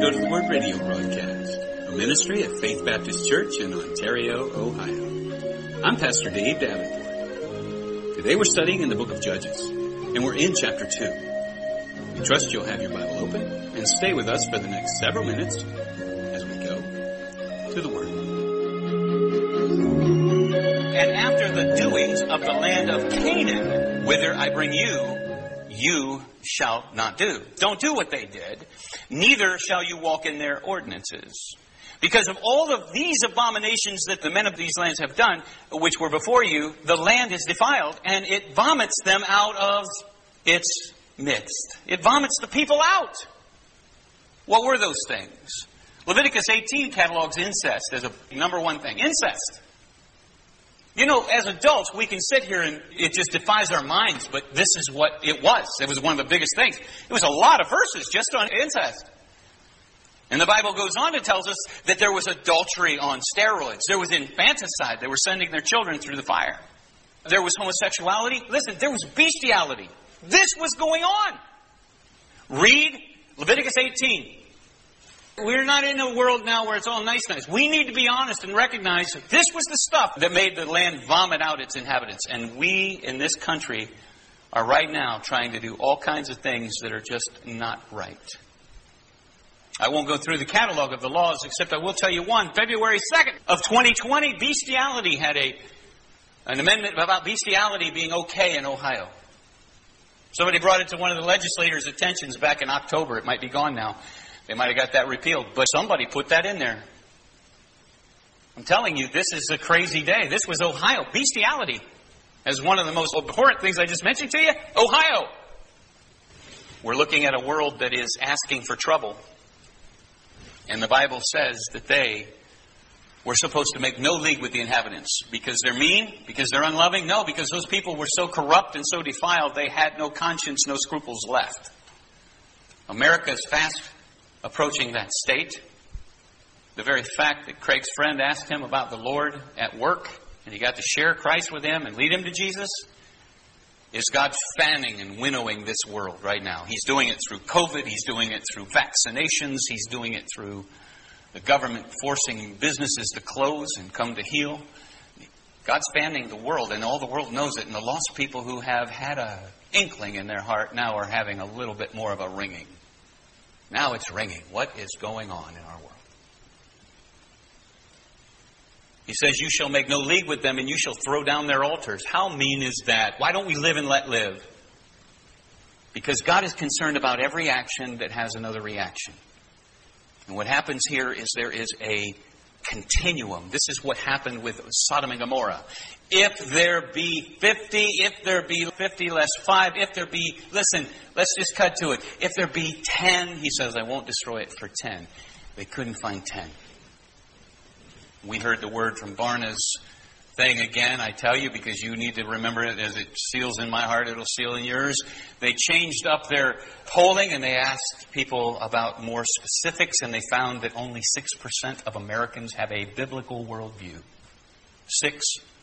Go to the Word radio broadcast, a ministry of Faith Baptist Church in Ontario, Ohio. I'm Pastor Dave Davenport. Today we're studying in the book of Judges, and we're in chapter 2. We trust you'll have your Bible open and stay with us for the next several minutes as we go to the Word. And after the doings of the land of Canaan, whither I bring you, you shall not do. Don't do what they did. Neither shall you walk in their ordinances. Because of all of these abominations that the men of these lands have done, which were before you, the land is defiled, and it vomits them out of its midst. It vomits the people out. What were those things? Leviticus 18 catalogs incest as a number one thing. Incest. You know, as adults, we can sit here and it just defies our minds, but this is what it was. It was one of the biggest things. It was a lot of verses just on incest. And the Bible goes on to tell us that there was adultery on steroids. There was infanticide. They were sending their children through the fire. There was homosexuality. Listen, there was bestiality. This was going on. Read Leviticus 18. We're not in a world now where it's all nice. We need to be honest and recognize that this was the stuff that made the land vomit out its inhabitants. And we in this country are right now trying to do all kinds of things that are just not right. I won't go through the catalog of the laws, except I will tell you one. February 2nd of 2020, bestiality had an amendment about bestiality being okay in Ohio. Somebody brought it to one of the legislators' attentions back in October. It might be gone now. They might have got that repealed, but somebody put that in there. I'm telling you, this is a crazy day. This was Ohio. Bestiality as one of the most abhorrent things I just mentioned to you. Ohio. We're looking at a world that is asking for trouble. And the Bible says that they were supposed to make no league with the inhabitants because they're mean, because they're unloving. No, because those people were so corrupt and so defiled, they had no conscience, no scruples left. America is fast approaching that state. The very fact that Craig's friend asked him about the Lord at work, and he got to share Christ with him and lead him to Jesus, is God fanning and winnowing this world right now. He's doing it through COVID. He's doing it through vaccinations. He's doing it through the government forcing businesses to close and come to heal. God's fanning the world, and all the world knows it. And the lost people who have had an inkling in their heart now are having a little bit more of a ringing. Now it's ringing. What is going on in our world? He says, you shall make no league with them, and you shall throw down their altars. How mean is that? Why don't we live and let live? Because God is concerned about every action that has another reaction. And what happens here is there is a continuum. This is what happened with Sodom and Gomorrah. If there be 50, if there be 50 less 5, if there be, listen, let's just cut to it. If there be 10, he says, I won't destroy it for 10. They couldn't find 10. We heard the word from Barna's thing again, I tell you, because you need to remember it. As it seals in my heart, it'll seal in yours. They changed up their polling and they asked people about more specifics, and they found that only 6% of Americans have a biblical worldview. 6%.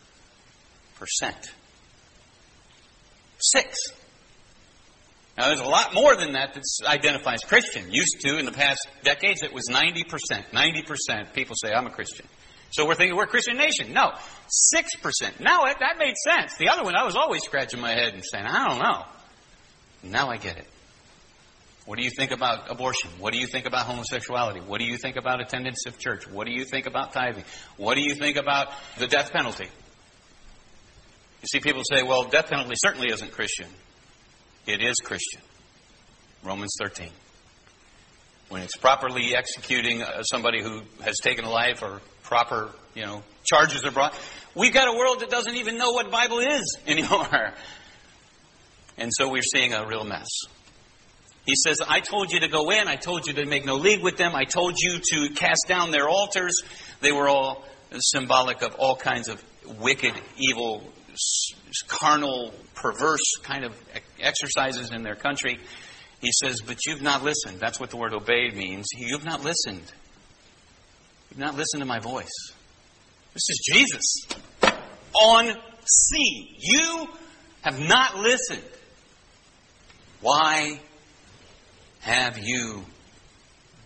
6. Now, there's a lot more than that identifies Christian. Used to, in the past decades, it was 90%. 90% people say, I'm a Christian. So we're thinking we're a Christian nation. No, 6%. Now, that made sense. The other one, I was always scratching my head and saying, I don't know. Now I get it. What do you think about abortion? What do you think about homosexuality? What do you think about attendance of church? What do you think about tithing? What do you think about the death penalty? You see, people say, well, death penalty certainly isn't Christian. It is Christian. Romans 13. When it's properly executing somebody who has taken a life, or proper, charges are brought. We've got a world that doesn't even know what Bible is anymore. And so we're seeing a real mess. He says, I told you to go in. I told you to make no league with them. I told you to cast down their altars. They were all symbolic of all kinds of wicked, evil, carnal, perverse kind of exercises in their country. He says, but you've not listened. That's what the word obeyed means. You've not listened. You've not listened to my voice. This is Jesus on scene. You have not listened. Why have you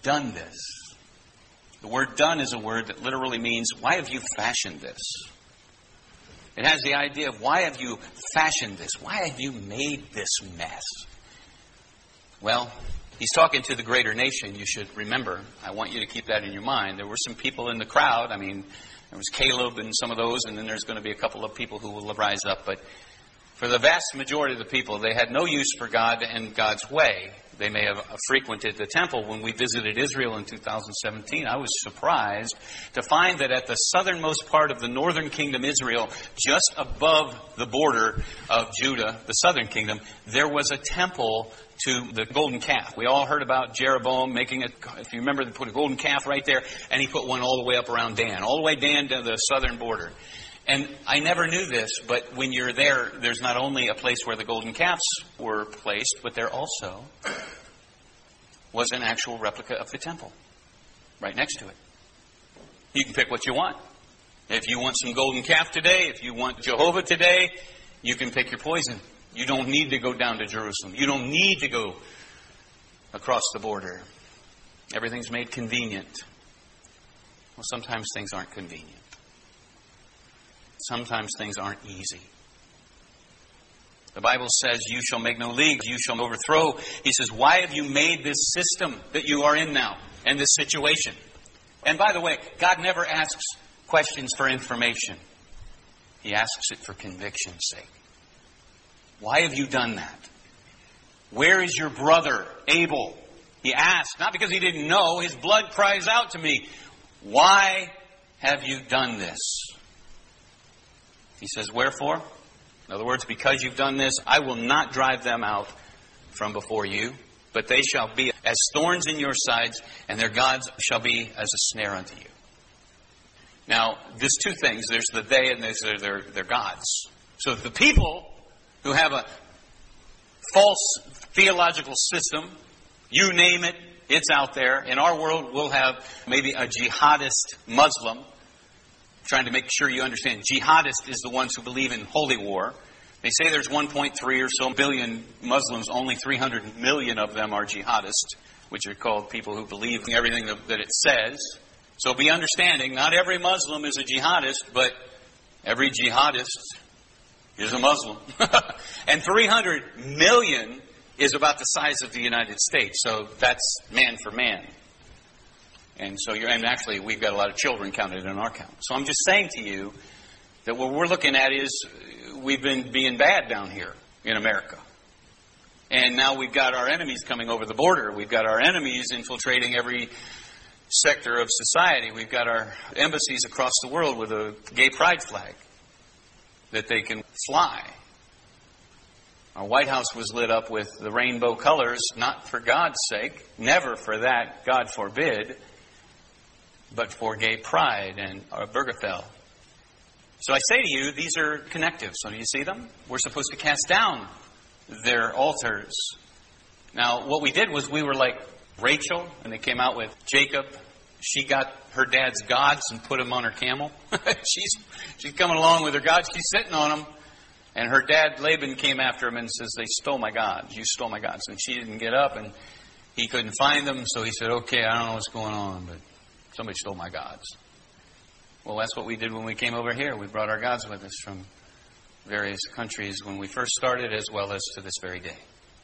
done this? The word done is a word that literally means, why have you fashioned this? It has the idea of, why have you fashioned this? Why have you made this mess? Well, he's talking to the greater nation, you should remember. I want you to keep that in your mind. There were some people in the crowd. I mean, there was Caleb and some of those, and then there's going to be a couple of people who will rise up. But for the vast majority of the people, they had no use for God and God's way. They may have frequented the temple. When we visited Israel in 2017, I was surprised to find that at the southernmost part of the northern kingdom Israel, just above the border of Judah, the southern kingdom, there was a temple to the golden calf. We all heard about Jeroboam making it, if you remember, they put a golden calf right there, and he put one all the way up around Dan, all the way Dan to the southern border. And I never knew this, but when you're there, there's not only a place where the golden calves were placed, but there also was an actual replica of the temple right next to it. You can pick what you want. If you want some golden calf today, if you want Jehovah today, you can pick your poison. You don't need to go down to Jerusalem. You don't need to go across the border. Everything's made convenient. Well, sometimes things aren't convenient. Sometimes things aren't easy. The Bible says, you shall make no leagues, you shall overthrow. He says, why have you made this system that you are in now, and this situation? And by the way, God never asks questions for information. He asks it for conviction's sake. Why have you done that? Where is your brother, Abel? He asked, not because he didn't know. His blood cries out to me. Why have you done this? He says, wherefore? In other words, because you've done this, I will not drive them out from before you, but they shall be as thorns in your sides, and their gods shall be as a snare unto you. Now, there's two things. There's the they and there's their gods. So the people who have a false theological system, you name it, it's out there. In our world, we'll have maybe a jihadist Muslim. Trying to make sure you understand. Jihadists is the ones who believe in holy war. They say there's 1.3 or so billion Muslims. Only 300 million of them are jihadists, which are called people who believe in everything that it says. So be understanding, not every Muslim is a jihadist, but every jihadist is a Muslim. And 300 million is about the size of the United States. So that's man for man. And so and actually we've got a lot of children counted in our count. So I'm just saying to you that what we're looking at is we've been being bad down here in America. And now we've got our enemies coming over the border. We've got our enemies infiltrating every sector of society. We've got our embassies across the world with a gay pride flag that they can fly. Our White House was lit up with the rainbow colors, not for God's sake, never for that, God forbid, but for gay pride and Obergefell. So I say to you, these are connective. So do you see them? We're supposed to cast down their altars. Now, what we did was we were like Rachel, and they came out with Jacob. She got her dad's gods and put them on her camel. She's coming along with her gods. She's sitting on them. And her dad, Laban, came after him and says, they stole my gods. You stole my gods. And she didn't get up, and he couldn't find them. So he said, okay, I don't know what's going on, but somebody stole my gods. Well, that's what we did when we came over here. We brought our gods with us from various countries when we first started, as well as to this very day.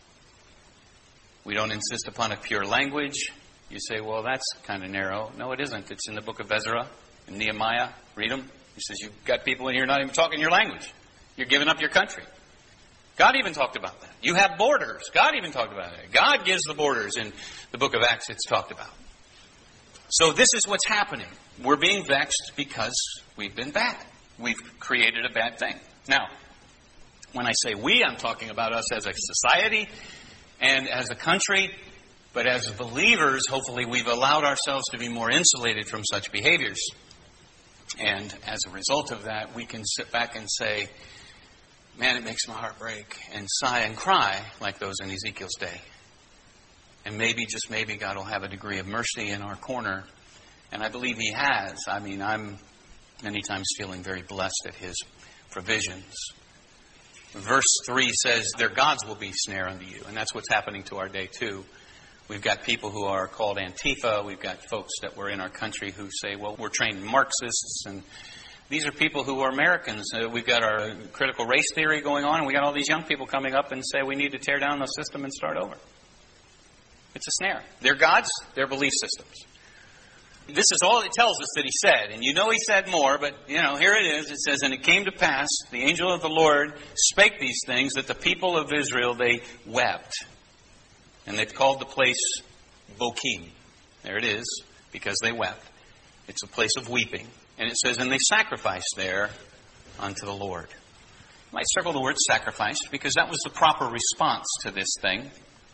We don't insist upon a pure language. You say, well, that's kind of narrow. No, it isn't. It's in the book of Ezra and Nehemiah. Read them. He says, you've got people in here not even talking your language. You're giving up your country. God even talked about that. You have borders. God even talked about it. God gives the borders in the book of Acts. It's talked about. So this is what's happening. We're being vexed because we've been bad. We've created a bad thing. Now, when I say we, I'm talking about us as a society and as a country. But as believers, hopefully we've allowed ourselves to be more insulated from such behaviors. And as a result of that, we can sit back and say, man, it makes my heart break, and sigh and cry like those in Ezekiel's day. And maybe, just maybe, God will have a degree of mercy in our corner. And I believe He has. I mean, I'm many times feeling very blessed at His provisions. Verse 3 says, their gods will be snare unto you. And that's what's happening to our day too. We've got people who are called Antifa. We've got folks that were in our country who say, well, we're trained Marxists. And these are people who are Americans. We've got our critical race theory going on, and we got all these young people coming up and say we need to tear down the system and start over. It's a snare. They're gods, they're belief systems. This is all it tells us that he said. And you know he said more, but, here it is. It says, and it came to pass, the angel of the Lord spake these things, that the people of Israel, they wept. And they've called the place Bokim. There it is, because they wept. It's a place of weeping. And it says, and they sacrificed there unto the Lord. You might circle the word sacrifice, because that was the proper response to this thing.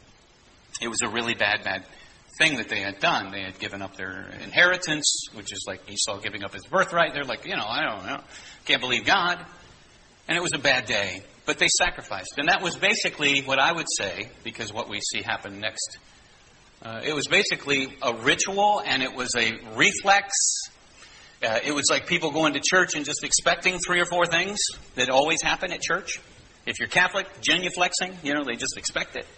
It was a really bad thing that they had done. They had given up their inheritance, which is like Esau giving up his birthright. They're like, I don't know. Can't believe God. And it was a bad day. But they sacrificed. And that was basically what I would say, because what we see happen next. It was basically a ritual, and it was a reflex. It was like people going to church and just expecting 3 or 4 things that always happen at church. If you're Catholic, genuflexing, they just expect it.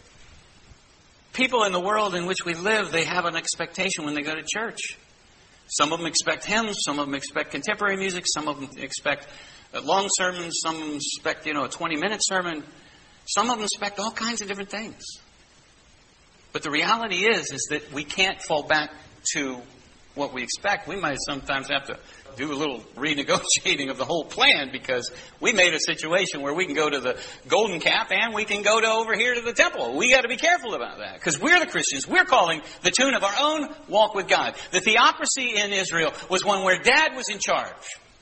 People in the world in which we live, they have an expectation when they go to church. Some of them expect hymns, some of them expect contemporary music, some of them expect long sermons, some of them expect, a 20-minute sermon. Some of them expect all kinds of different things. But the reality is that we can't fall back to what we expect. We might sometimes have to do a little renegotiating of the whole plan, because we made a situation where we can go to the Golden Calf and we can go to over here to the temple. We got to be careful about that, because we're the Christians. We're calling the tune of our own walk with God. The theocracy in Israel was one where Dad was in charge.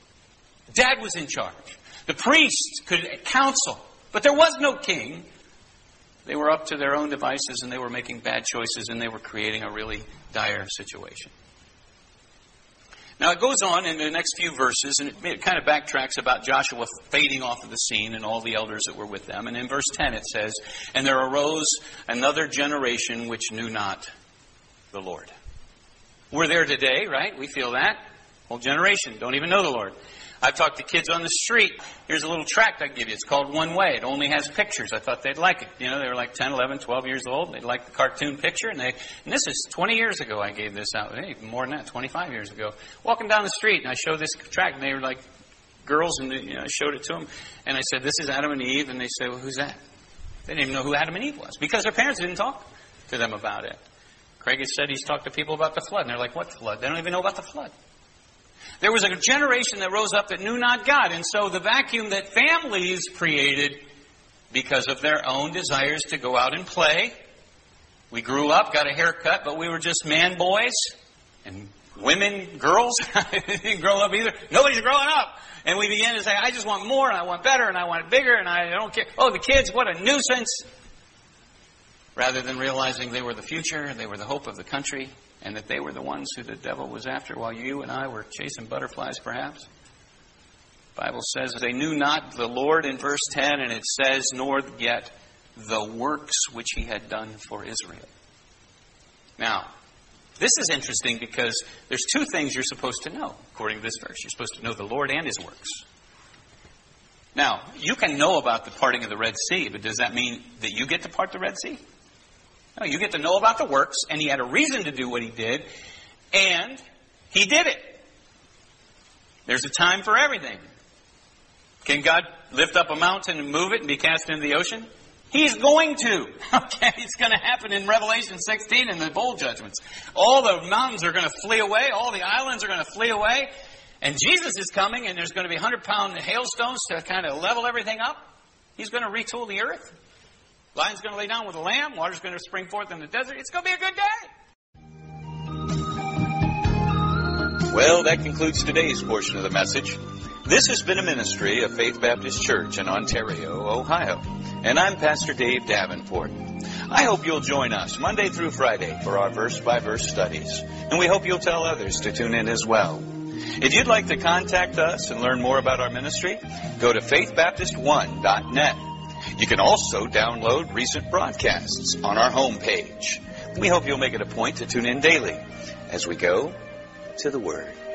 Dad was in charge. The priests could counsel, but there was no king. They were up to their own devices, and they were making bad choices, and they were creating a really dire situation. Now, it goes on in the next few verses, and it kind of backtracks about Joshua fading off of the scene and all the elders that were with them. And in verse 10 it says, and there arose another generation which knew not the Lord. We're there today, right? We feel that. Whole generation don't even know the Lord. I've talked to kids on the street. Here's a little tract I give you. It's called One Way. It only has pictures. I thought they'd like it. They were like 10, 11, 12 years old. They'd like the cartoon picture. And this is 20 years ago I gave this out. Hey, more than that, 25 years ago. Walking down the street, and I showed this tract, and they were like girls, and I showed it to them. And I said, this is Adam and Eve. And they said, well, who's that? They didn't even know who Adam and Eve was, because their parents didn't talk to them about it. Craig has said he's talked to people about the flood. And they're like, what flood? They don't even know about the flood. There was a generation that rose up that knew not God. And so the vacuum that families created because of their own desires to go out and play. We grew up, got a haircut, but we were just man boys. And women, girls, didn't grow up either. Nobody's growing up. And we began to say, I just want more, and I want better, and I want it bigger, and I don't care. Oh, the kids, what a nuisance. Rather than realizing they were the future, they were the hope of the country, and that they were the ones who the devil was after, while you and I were chasing butterflies, perhaps. The Bible says they knew not the Lord in verse 10, and it says, nor yet the works which he had done for Israel. Now, this is interesting because there's 2 things you're supposed to know, according to this verse. You're supposed to know the Lord and his works. Now, you can know about the parting of the Red Sea, but does that mean that you get to part the Red Sea? No, you get to know about the works, and he had a reason to do what he did, and he did it. There's a time for everything. Can God lift up a mountain and move it and be cast into the ocean? He's going to. Okay, it's going to happen in Revelation 16 in the bowl judgments. All the mountains are going to flee away. All the islands are going to flee away. And Jesus is coming, and there's going to be 100-pound hailstones to kind of level everything up. He's going to retool the earth. Lion's going to lay down with a lamb. Water's going to spring forth in the desert. It's going to be a good day. Well, that concludes today's portion of the message. This has been a ministry of Faith Baptist Church in Ontario, Ohio. And I'm Pastor Dave Davenport. I hope you'll join us Monday through Friday for our verse-by-verse studies. And we hope you'll tell others to tune in as well. If you'd like to contact us and learn more about our ministry, go to faithbaptist1.net. You can also download recent broadcasts on our homepage. We hope you'll make it a point to tune in daily as we go to the Word.